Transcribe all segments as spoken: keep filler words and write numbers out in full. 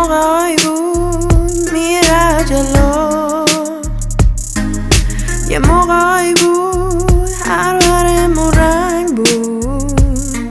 موقعی بود میره جلو، یه موقعی بود هر برمون رنگ بود،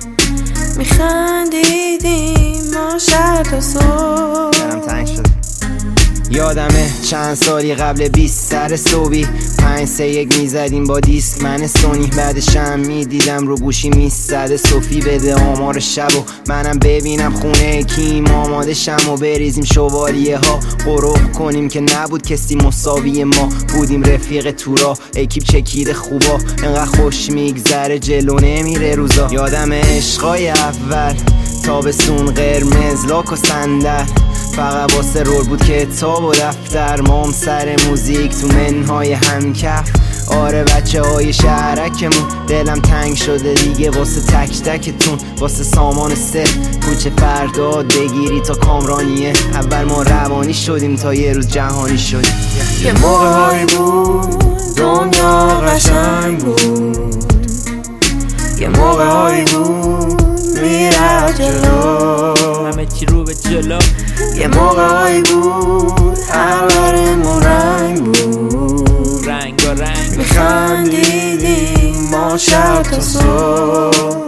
میخندیدیم ما شب تا صبح. برم تنگ شد. یادمه چند سالی قبل بیست سر صبحی پنج سه یک میزدیم با دیسک من سونی، بعدشم میدیدم رو گوشی میزده صوفی بده آمار شب و منم ببینم خونه کیم آماده شم و بریزیم شوالیه ها قروق کنیم که نبود کسی مساوی ما بودیم رفیق تورا اکیپ چکیده خوبا انقدر خوش میگذره جلو نمیره روزا. یادم عشقای اول تابستون قرمز لاک و صندل فقط واسه رول بود کتاب و دفتر مام سر موزیک تو منهای همکف. آره بچه های شهرکمون دلم تنگ شده دیگه واسه تک تکتون واسه سامان سه کوچه فرداد بگیری تا کامرانیه. اول ما روانی شدیم تا یه روز جهانی شدیم. یه موقعی بود دنیا قشنگ بود، یه موقعی بود میره جلو، همه چی رو به جلو. یه موقعی بود هر برمون رنگ بود، رنگ و رنگ میخندیدیم ما شب تا صبح.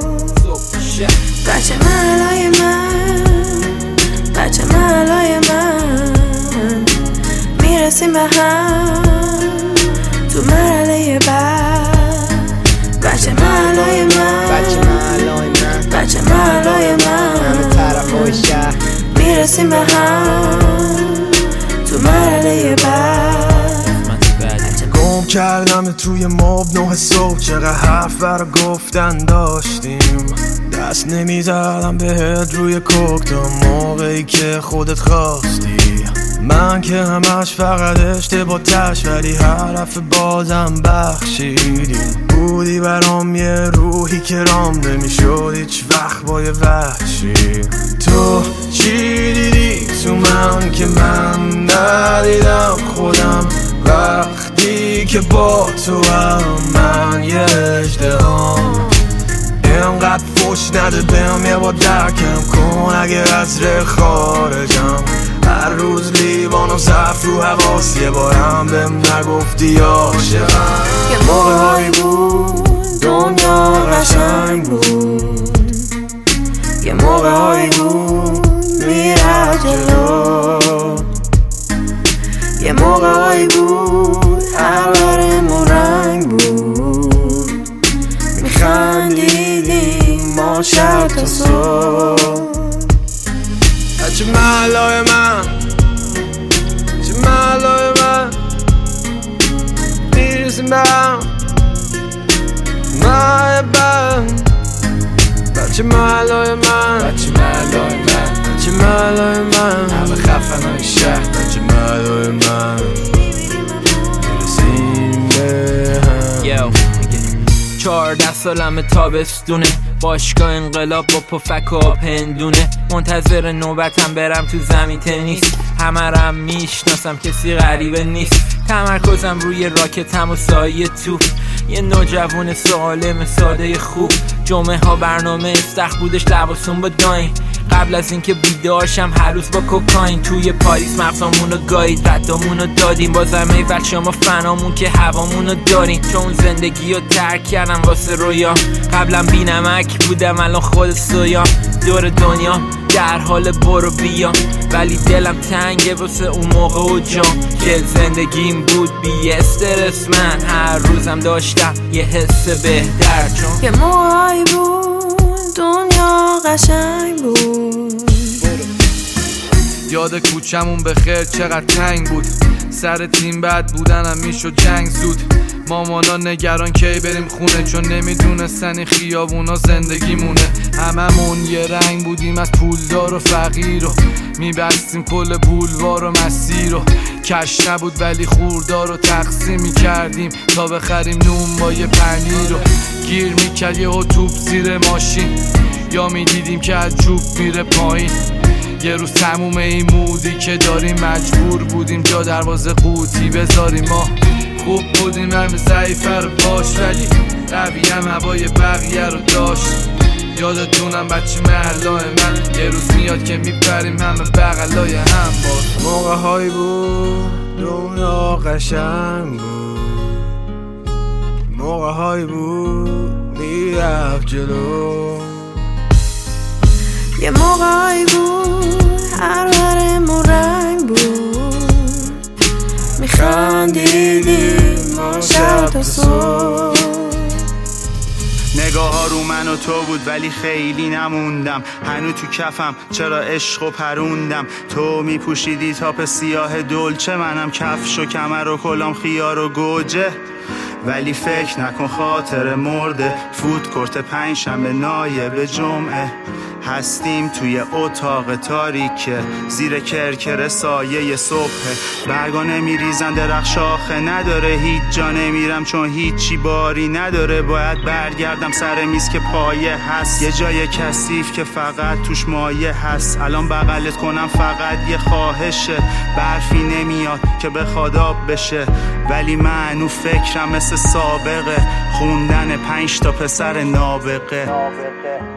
بچه محلای من، بچه محلای من، میرسیم به هم تو مرحله بعد. بچه محلای من، بچه محلای من، بچه محلای من، همه طرف های شهر میرسیم به هم تو مرحله بعد. گم کردم توی ماب نه صبح چقدر حرف برا گفتن داشتیم، دست نمیزدم بهت روی کوک تا موقعی که خودت خواستی. من که همش فقط اشتباه تش ولی حرف بازم بخشیدیم. بودی برام یه روحی که رام نمیشد هیچ وقت با یه وحشی. تو چی دیدی تو من که من ندیدم خودم وقتی که با تو هم من یه اژدهام. اینقدر فوش نده بهم یه با درکم کن اگه از ره خارجم. هر روز لیوانم صف رو حواس یه بارم بهم نگفتی عاشقم. یه موقعی بود دنیا قشنگ بود، یه موقعی بود میره جلو، یه موقعی بود هر برمون رنگ بود، میخندیدیم ما شب تا صبح. بچه محلای من، بچه محلای من، میرسیم به هم محبم. بچه محلای من، بچه محلای من، بچه محلای من، همه خفنای شهر. بچه محلای من میرسیم به هم. چهارده سالم تابستونه باشگاه انقلاب با پفک و پندونه منتظر نوبتم برم تو زمین تنیس. همه رم میشناسم کسی غریبه نیست، تمرکزم روی راکتم و سایه تو. یه نوجوان سالم ساده خوب جمعه ها برنامه استخ بودش لباسون با داین. قبل از اینکه بیدارشم هر روز با کوکاین توی پاریس مغزامونو گایید ردامونو دادیم. با زمه بچه ما فنامون که هوامونو داریم چون زندگی رو ترک کردم واسه رویا. قبلا بی نمک بودم الان خود سویا دور دنیا در حال برو بیا ولی دلم تنگه واسه اون موقع و جام که زندگیم بود بی استرس. من هر روزم داشتم یه حس بهتر چون یه موقعی بود دنیا قشنگ بود. یاد کوچمون به خیر چقدر تنگ بود، سر تیم بد بودنم میشد جنگ زود. مامانا نگران کی بریم خونه چون نمیدونستن این خیابونا زندگی مونه. هممون یه رنگ بودیم از پولدار و فقیر و میبستیم کل بولوار و مسیر و کش نبود ولی خوردار رو تقسیم میکردیم تا بخریم نون با یه پنیر و گیر میکرد یه توپ زیر ماشین یا میدیدیم که از جوب میره پایین. یه روز تموم این مودی که داریم مجبور بودیم جا دروازه قوطی بذاریم. ما خوب بودیم همه ضعیفه رو باش ولی قوی هم هوای بقیه رو داشت. یادتونم بچه محلای من، یه روز میاد که میپریم همه بغلای هم. باز موقع هایی بود دنیا قشنگ بود، موقع هایی بود میرفت جلو، یه موقعی بود هر ورمون رنگ بود، میخندیدیم ما شب تا صبح. نگاه ها رو من و تو بود ولی خیلی نموندم، هنو تو کفم چرا عشق و پروندم. تو میپوشیدی تاپ سیاه دلچه، منم کفش و کمر و کلام خیار و گوجه. ولی فکر نکن خاطر مرده، فوت کورت پنج شنبه نایب جمعه. هستیم توی اتاق تاریکه، زیر کرکر سایه صبح. برگا نمیریزن درخت شاخه نداره، هیچ جا نمیرم چون هیچی باری نداره. باید برگردم سر میز که پایه هست، یه جای کثیف که فقط توش مایه هست. الان بغلت کنم فقط یه خواهشه، برفی نمیاد که بخواد آب بشه. ولی منو فکرم مثل سابقه، خوندن پنج تا پسر نابغه.